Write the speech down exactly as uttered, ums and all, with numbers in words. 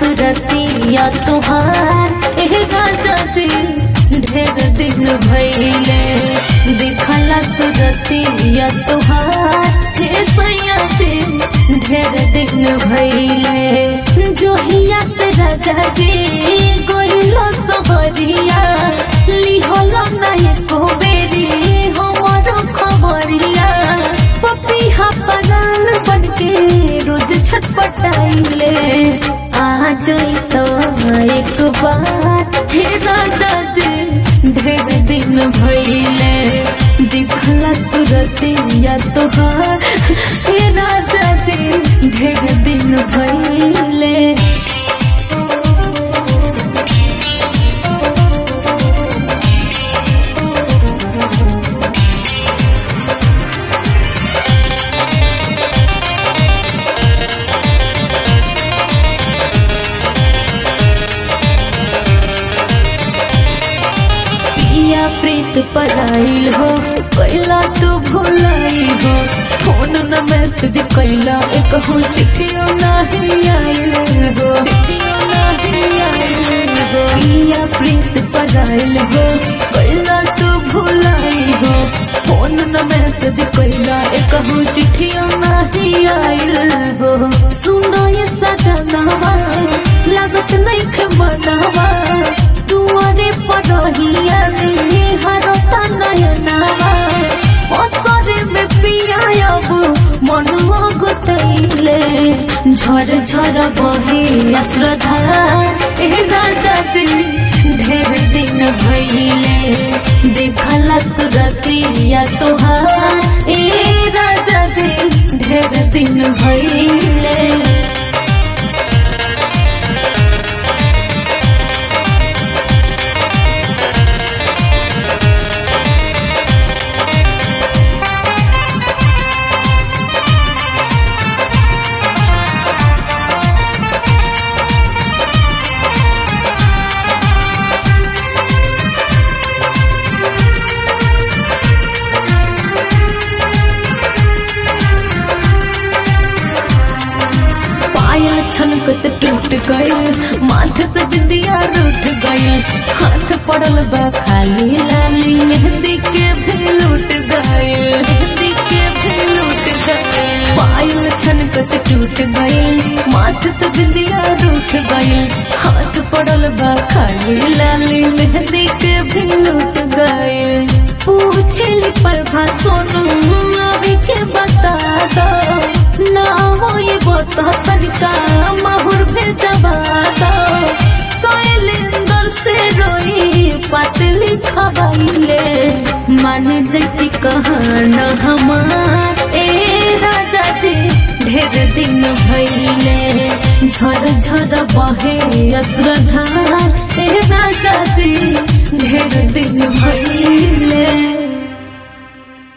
सुरतिया तुहार एह राजा जी ढेर दिन भइले देखला सुरतिया तुहार हे सैया जी ढेर दिन भइले जोहिया से राजा जी गोइलो सबरिया लिहलो नहीं को बेरी हमरो खबरिया पपिहा परान बनके रोज छटपटाइले आ जाई तो एक बार हे राजा जी ढेर दिन भइले दिखला सुरतिया तोहार हे राजा जी ढेर दिन भइले प्रीत पराइल हो कैला तू भुलाई हो फोन न मैसेज कैला एक हो चिट्ठियों नहीं आइल हो चिट्ठियों नहीं आइल हो पिया प्रीत पराइल हो कैला तू भुलाई हो फोन न मैसेज कैला एक हो चिट्ठियों नहीं आइल हो सुनो ये सजनावा लागत नहीं के मनावा तुअरे परोहिया झर झर बहे अश्रद्धा ए राजा जी ढेर दिन भइले देखला सुरतिया तोहार ए राजा जी ढेर दिन भइले छनकत टूट गई माथे से बिंदिया रूठ गई हाथ पड़ल बा खाली लाली मेहंदी के भी लूट गए मेहंदी के भी लूट गए पायल छनकत टूट गई माथे से बिंदिया रूठ गई हाथ पड़ल बा खाली लाली मेहंदी के भी लूट गए पूछली प्रभा सोनू अभी के बता दो ना वो ये बता तनिका माहुर भेजवा दो शैलेंद्र से रोई पतली खवाइले माने जैसी कहाना हमार ए राजा जी ढेर दिन भइले झर झर बहे अश्रद्धा ए राजा जी